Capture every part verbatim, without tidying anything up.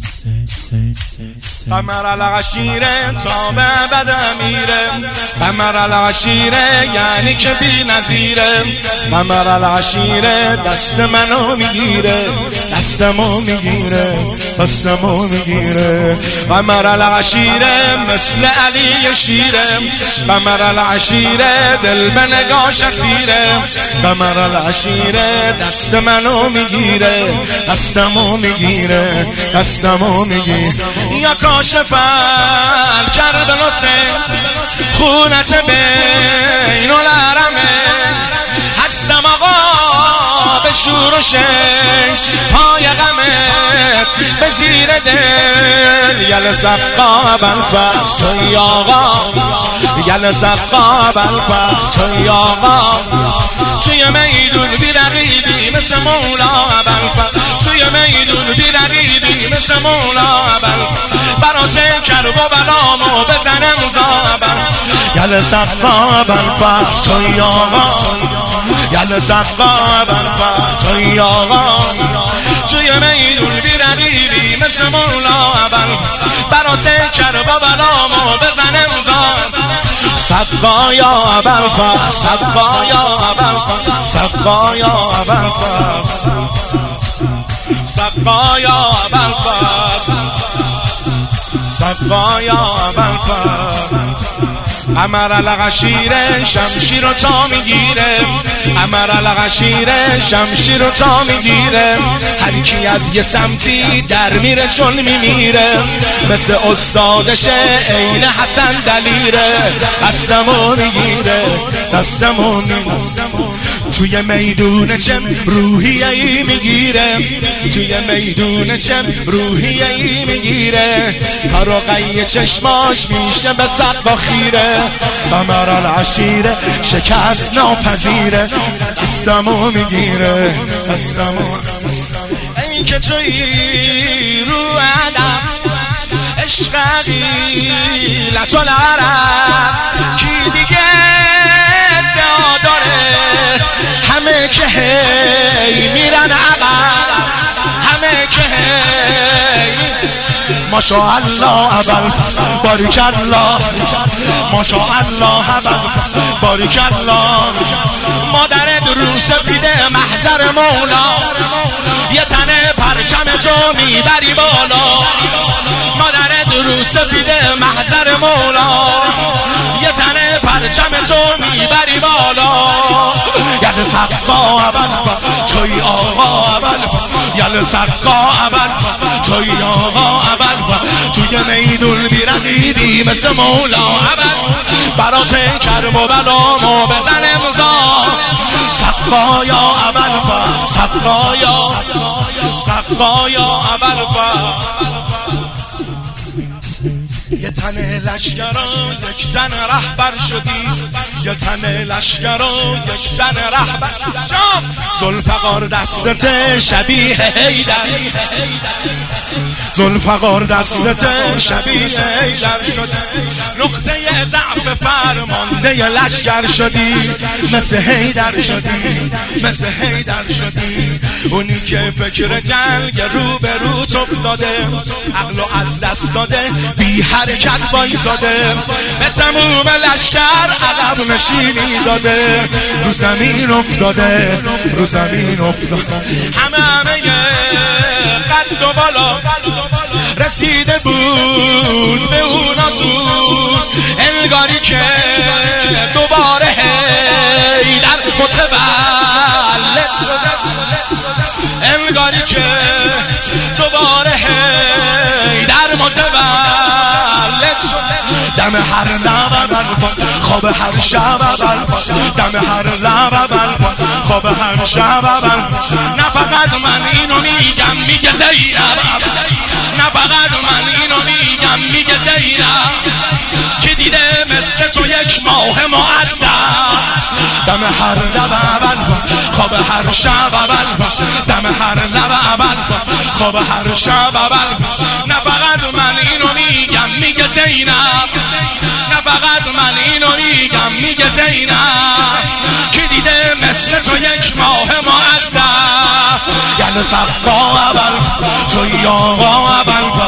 قمر العشیره تا به ابد میره، قمر العشیره یعنی که بی نظیره، قمر العشیره دست منو میگیره، دستمو میگیره، دستمو میگیره. قمر العشیره مثل علی شیره، قمر العشیره دل به نگاش اسیره، قمر العشیره دست منو میگیره، دستمو میگیره، دستمو میگیره. یا کاشف الکرب حسین خونت بین الحرمه، هستم آقا به شور و شش پای غمت به زیر دل، یل سقا بلفز توی آقا، یل سقا بلفز توی آقا. توی میدون بی رقیبی مثل مولا بلفز، توی میدون بی رقیبی مثل مولا بلفز، برات کرب و بلامو بزنم زابل، یل سقا بلفز توی آقا، یل سقا بلفز توی آقا. توی میدون بی رقیبی مثل مولا بلفز، برات کرب و بلامو بزنم زابل، سقا یا بلفز، سقا یا بلفز، سقا یا بلفز، سقا یا بلفز، سقا یا بلفز. قمر العشیره شمشیر رو تا میگیره، قمر العشیره شمشیر رو تا میگیره. هر کی از یه سمتی در میره چون میمیره، مثل استادشه عین حسن دلیره، دستمو میگیره، دستمو میگیره. توی میدون چم روحیه ای میگیره، توی میدون چم روحیه ای میگیره. تا رقیه چشماش میشه به سقف خیره، قمر العشیره شکست ناپذیره، دستمو میگیره، دستمو. این که توی رو علم عشق قیلت العرب، کی دیگه ادعا داره؟ همه که هی میرن عقب، همه که هی ماشاءالله ابوالفضل باریکالله، ماشاءالله ابوالفضل باریکالله. مادرت رو سپیده محضر مولا، یه تنه پرچم تو میبری بالا، مادرت رو سپیده محضر مولا، یه تنه پرچم تو میبری بالا. یل سقا ابوالفضل توی آقا ابوالفضل، یل سقا ابوالفضل توی آقا ابوالفضل. توی میدون بی رقیبی مثل مولا ابوالفضل، برات کرب و بلامو بزنم زار، سقا یا ابوالفضل، سقا یا، سقا یا ابوالفضل. یه تن لشکرا یک تن رهبر شدی، یه تن لشکرا یک تن رهبر شدی. ذوالفقار دستت شبیه حیدر، ذوالفقار دستت شبیه حیدر شدی. نقطه ضعف فرمانده لشکر شدی، مثل حیدر شدی، مثل حیدر شدی. اونی که فکر جنگ رو به رو افتاده، عقلو از دست داده، بی حرکت بایستاده، به تموم لشکر عقب نشینی داده، رو زمین افتاده، رو زمین افتاده. همه همه قد و بالا رسیده بود به اون آزود، انگاری که دوباره حیدر متولد شده، انگاری که دوباره حیدر متولد شده. دم هر لب بلفن خواب هر شب بلفن، دم هر لب بلفن خواب هر شب بلفن. نه فقط من اینو میگم میگه زینب، نه فقط من اینو میگم میگه زینب، که دیده مثل تو یک ماه مؤدب. دم هر لب بلفن خواب هر شب بلفن، دم هر لب بلفن خواب هر شب بلفن. نه فقط من اینو میگم میگه زینب، نه فقط من اینو میگم میگه زینب، که دیده مثل تو یک ماه مؤدب. یل سقا ابوالفضل توی آقا ابوالفضل،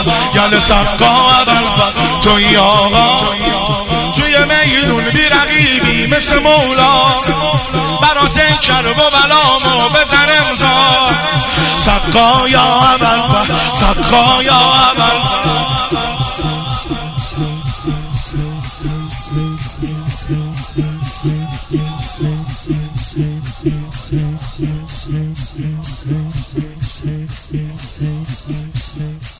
من سقا اول توی آقا، توی میدون بی رقیبی مثل مولا، برات کرب و بلامو بزن امضا. سقا یا اول سقا یا اول